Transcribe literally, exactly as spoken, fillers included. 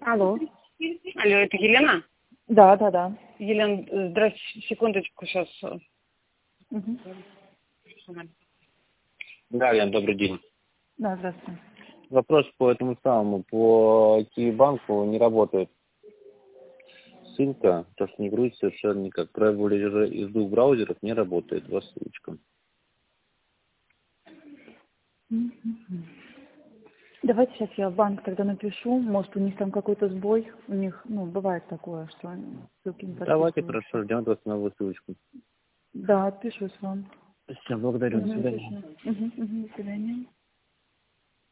Алло. Алло, это Елена? Да, да, да. Елена, здравствуйте, секундочку, сейчас. Угу. Да, Лен, добрый день. Да, здравствуйте. Вопрос по этому самому, по Киевбанку не работает ссылка, то что не грузится совершенно никак. Пробовали из двух браузеров, не работает, вот ссылочка. Давайте сейчас я в банк тогда напишу, может у них там какой-то сбой, у них, ну, бывает такое, что они ссылки не подписывают. Давайте, хорошо, ждем от вас новую ссылочку. Да, отпишусь вам. Все, благодарю, Угу, до свидания. угу, угу, до свидания.